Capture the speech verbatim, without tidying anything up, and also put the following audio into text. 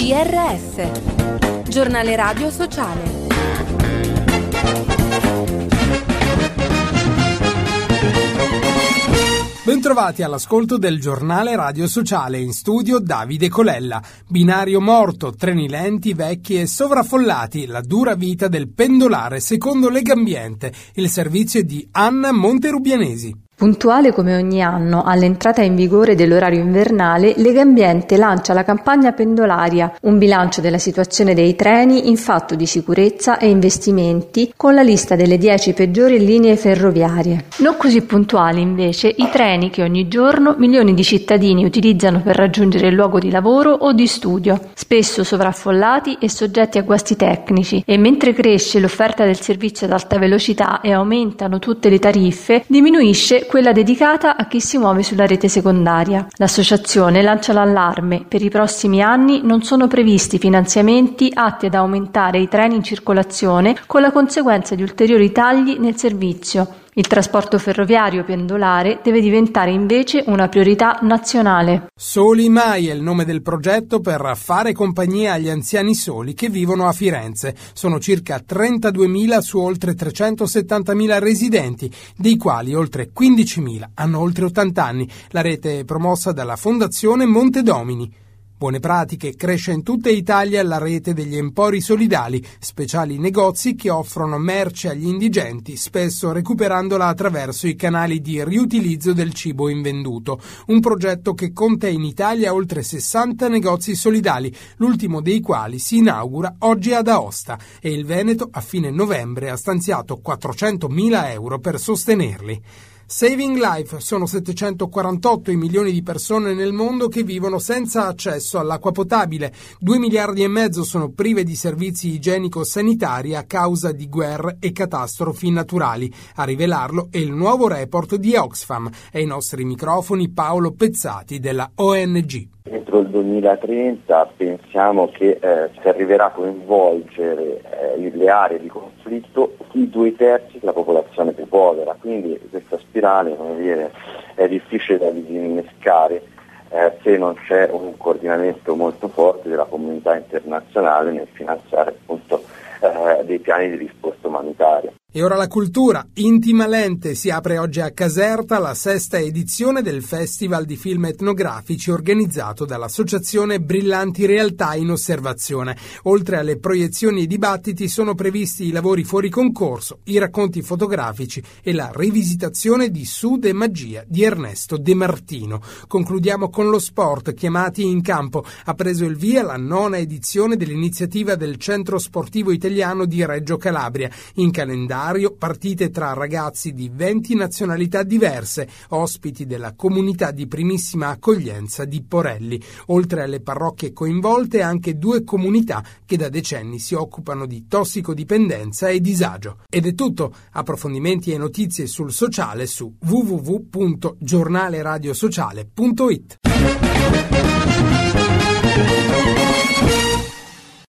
G R S, Giornale Radio Sociale. Bentrovati all'ascolto del Giornale Radio Sociale, in studio Davide Colella. Binario morto, treni lenti, vecchi e sovraffollati, la dura vita del pendolare secondo Legambiente. Il servizio è di Anna Monterubianesi. Puntuale come ogni anno, all'entrata in vigore dell'orario invernale, Legambiente lancia la campagna pendolaria, un bilancio della situazione dei treni in fatto di sicurezza e investimenti, con la lista delle dieci peggiori linee ferroviarie. Non così puntuali, invece, i treni che ogni giorno milioni di cittadini utilizzano per raggiungere il luogo di lavoro o di studio, spesso sovraffollati e soggetti a guasti tecnici, e mentre cresce l'offerta del servizio ad alta velocità e aumentano tutte le tariffe, diminuisce quella dedicata a chi si muove sulla rete secondaria. L'associazione lancia l'allarme: per i prossimi anni non sono previsti finanziamenti atti ad aumentare i treni in circolazione, con la conseguenza di ulteriori tagli nel servizio. Il trasporto ferroviario pendolare deve diventare invece una priorità nazionale. Soli Mai è il nome del progetto per fare compagnia agli anziani soli che vivono a Firenze. Sono circa trentaduemila su oltre trecentosettantamila residenti, dei quali oltre quindicimila hanno oltre ottanta anni. La rete è promossa dalla Fondazione Montedomini. Buone pratiche, cresce in tutta Italia la rete degli empori solidali, speciali negozi che offrono merce agli indigenti, spesso recuperandola attraverso i canali di riutilizzo del cibo invenduto. Un progetto che conta in Italia oltre sessanta negozi solidali, l'ultimo dei quali si inaugura oggi ad Aosta, e il Veneto a fine novembre ha stanziato quattrocentomila euro per sostenerli. Saving Life sono settecentoquarantotto i milioni di persone nel mondo che vivono senza accesso all'acqua potabile. Due miliardi e mezzo sono prive di servizi igienico-sanitari a causa di guerre e catastrofi naturali. A rivelarlo è il nuovo report di Oxfam e ai nostri microfoni Paolo Pezzati della O N G. Entro il duemilatrenta pensiamo che eh, si arriverà a coinvolgere eh, le aree di conflitto i due terzi della popolazione più povera, quindi questa spirale, come dire, è difficile da disinnescare eh, se non c'è un coordinamento molto forte della comunità internazionale nel finanziare appunto eh, dei piani di risposta umanitaria. E ora la cultura. Intima Lente si apre oggi a Caserta la sesta edizione del Festival di Film Etnografici organizzato dall'associazione Brillanti Realtà in Osservazione. Oltre alle proiezioni e dibattiti sono previsti i lavori fuori concorso, i racconti fotografici e la rivisitazione di Sud e Magia di Ernesto De Martino. Concludiamo con lo sport. Chiamati in campo. Ha preso il via la nona edizione dell'iniziativa del Centro Sportivo Italiano di Reggio Calabria. In calendario partite tra ragazzi di venti nazionalità diverse, ospiti della comunità di primissima accoglienza di Porelli. Oltre alle parrocchie coinvolte, anche due comunità che da decenni si occupano di tossicodipendenza e disagio. Ed è tutto. Approfondimenti e notizie sul sociale su w w w punto giornaleradiosociale punto it.